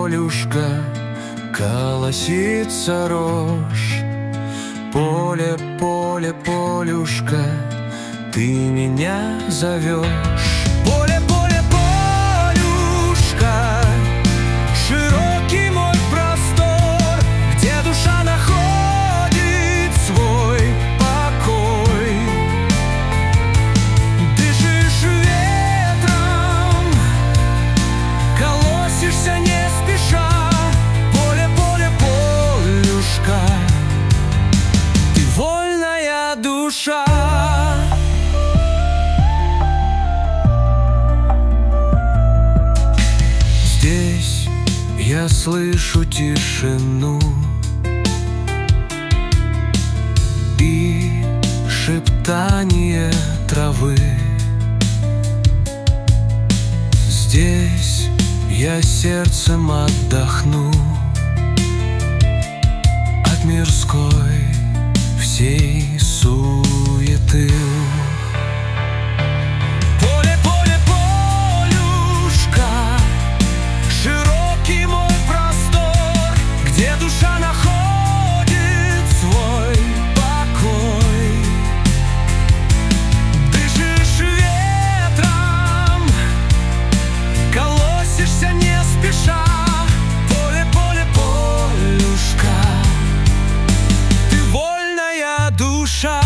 полюшка, колосится рожь. Поле, поле, полюшка, ты меня зовешь. Поле, поле, полюшка, широкий мой простор, где душа находит свой покой. Дышишь ветром, колосишься не спеша. Поле, поле, полюшка, ты вольная душа. Здесь я слышу тишину и шептание травы. Здесь я сердцем отдохну от мирской всей суеты. Поле, поле, полюшка, широкий мой простор, где душа находит свой покой. Дышишь ветром, колосишься не спеша. Поле, поле, полюшка, ты вольная душа.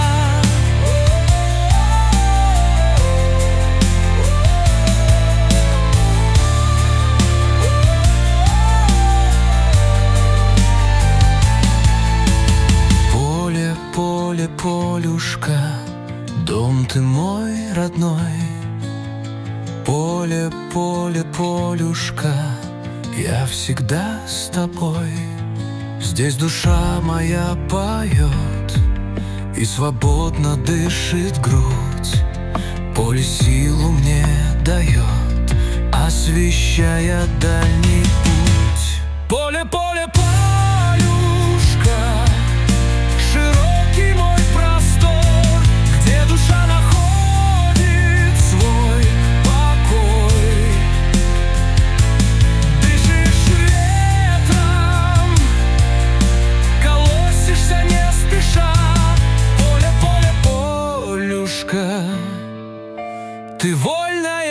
Поле, поле, полюшка, дом ты мой родной. Поле, поле, полюшка, я всегда с тобой. Здесь душа моя поет и свободно дышит грудь. Поле силу мне дает, освещая дальний путь. Поле, поле, полюшка, широкий мой простор, где душа находит свой покой. Дышишь ветром, колосишься не спеша. Поле, поле, полюшка, ты вольная